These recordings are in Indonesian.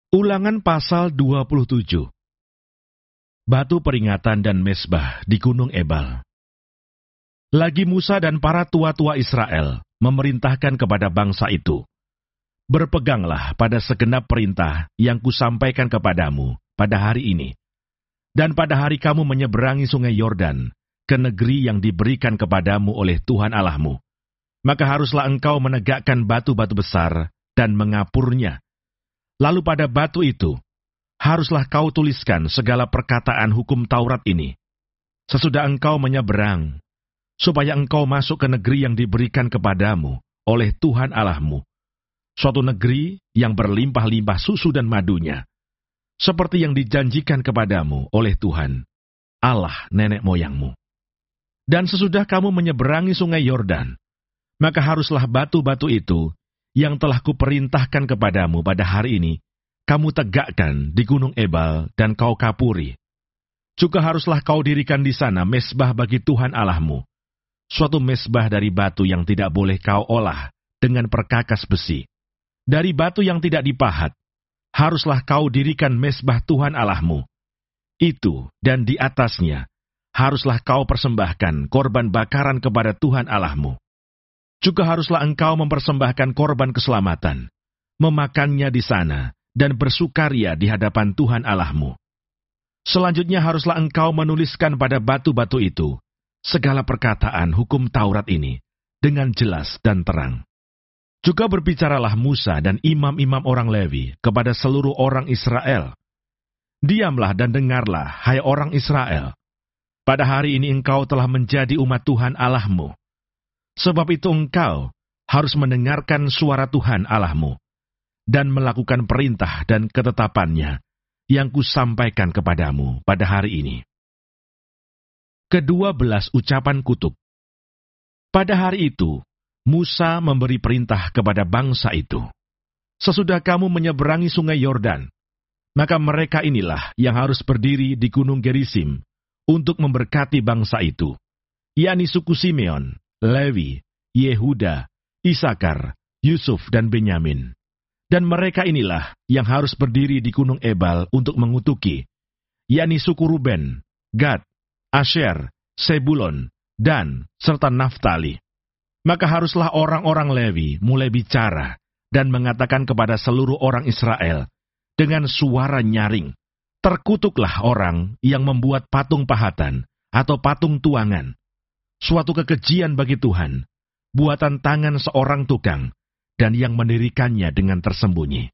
Ulangan pasal 27. Batu peringatan dan mezbah di Gunung Ebal. Lagi Musa dan para tua-tua Israel memerintahkan kepada bangsa itu, "Berpeganglah pada segenap perintah yang kusampaikan kepadamu pada hari ini, dan pada hari kamu menyeberangi sungai Yordan ke negeri yang diberikan kepadamu oleh Tuhan Allahmu. Maka haruslah engkau menegakkan batu-batu besar dan mengapurnya. Lalu pada batu itu, haruslah kau tuliskan segala perkataan hukum Taurat ini. Sesudah engkau menyeberang, supaya engkau masuk ke negeri yang diberikan kepadamu oleh Tuhan Allahmu, suatu negeri yang berlimpah-limpah susu dan madunya, seperti yang dijanjikan kepadamu oleh Tuhan, Allah nenek moyangmu. Dan sesudah kamu menyeberangi sungai Yordan, maka haruslah batu-batu itu yang telah kuperintahkan kepadamu pada hari ini, kamu tegakkan di Gunung Ebal dan kau kapuri. Juga haruslah kau dirikan di sana mezbah bagi Tuhan Allahmu, suatu mezbah dari batu yang tidak boleh kau olah dengan perkakas besi. Dari batu yang tidak dipahat, haruslah kau dirikan mezbah Tuhan Allahmu. Itu dan di atasnya, haruslah kau persembahkan korban bakaran kepada Tuhan Allahmu. Juga haruslah engkau mempersembahkan korban keselamatan, memakannya di sana, dan bersukaria di hadapan Tuhan Allahmu. Selanjutnya haruslah engkau menuliskan pada batu-batu itu segala perkataan hukum Taurat ini dengan jelas dan terang. Juga berbicaralah Musa dan imam-imam orang Lewi kepada seluruh orang Israel. Diamlah dan dengarlah, hai orang Israel. Pada hari ini engkau telah menjadi umat Tuhan Allahmu. Sebab itu engkau harus mendengarkan suara Tuhan Allahmu dan melakukan perintah dan ketetapannya yang kusampaikan kepadamu pada hari ini." Ke-12 ucapan kutuk. Pada hari itu, Musa memberi perintah kepada bangsa itu, "Sesudah kamu menyeberangi sungai Yordan, maka mereka inilah yang harus berdiri di Gunung Gerisim untuk memberkati bangsa itu, yakni suku Simeon, Lewi, Yehuda, Isakar, Yusuf, dan Benyamin. Dan mereka inilah yang harus berdiri di Gunung Ebal untuk mengutuki, yakni suku Ruben, Gad, Asher, Sebulon, Dan, serta Naftali. Maka haruslah orang-orang Lewi mulai bicara dan mengatakan kepada seluruh orang Israel dengan suara nyaring, terkutuklah orang yang membuat patung pahatan atau patung tuangan, suatu kekejian bagi Tuhan, buatan tangan seorang tukang, dan yang mendirikannya dengan tersembunyi.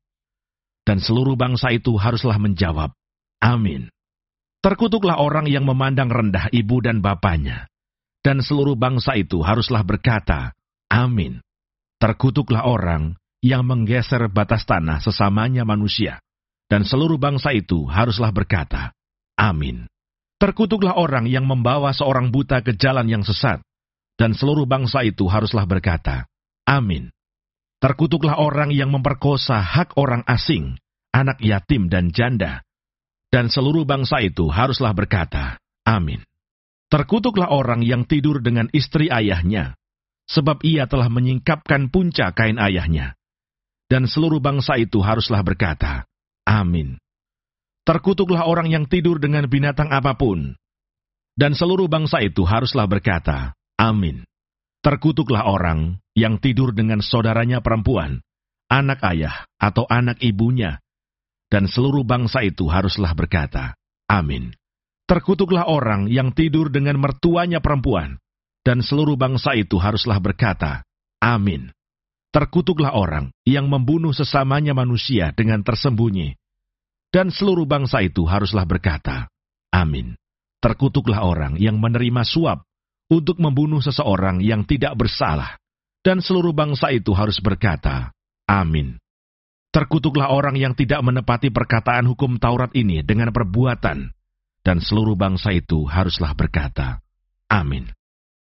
Dan seluruh bangsa itu haruslah menjawab, Amin. Terkutuklah orang yang memandang rendah ibu dan bapanya, dan seluruh bangsa itu haruslah berkata, Amin. Terkutuklah orang yang menggeser batas tanah sesamanya manusia, dan seluruh bangsa itu haruslah berkata, Amin. Terkutuklah orang yang membawa seorang buta ke jalan yang sesat, dan seluruh bangsa itu haruslah berkata, Amin. Terkutuklah orang yang memperkosa hak orang asing, anak yatim dan janda, dan seluruh bangsa itu haruslah berkata, Amin. Terkutuklah orang yang tidur dengan istri ayahnya, sebab ia telah menyingkapkan punca kain ayahnya, dan seluruh bangsa itu haruslah berkata, Amin. Terkutuklah orang yang tidur dengan binatang apapun, dan seluruh bangsa itu haruslah berkata, Amin. Terkutuklah orang yang tidur dengan saudaranya perempuan, anak ayah atau anak ibunya, dan seluruh bangsa itu haruslah berkata, Amin. Terkutuklah orang yang tidur dengan mertuanya perempuan, dan seluruh bangsa itu haruslah berkata, Amin. Terkutuklah orang yang membunuh sesamanya manusia dengan tersembunyi, dan seluruh bangsa itu haruslah berkata, Amin. Terkutuklah orang yang menerima suap untuk membunuh seseorang yang tidak bersalah, dan seluruh bangsa itu harus berkata, Amin. Terkutuklah orang yang tidak menepati perkataan hukum Taurat ini dengan perbuatan, dan seluruh bangsa itu haruslah berkata, Amin.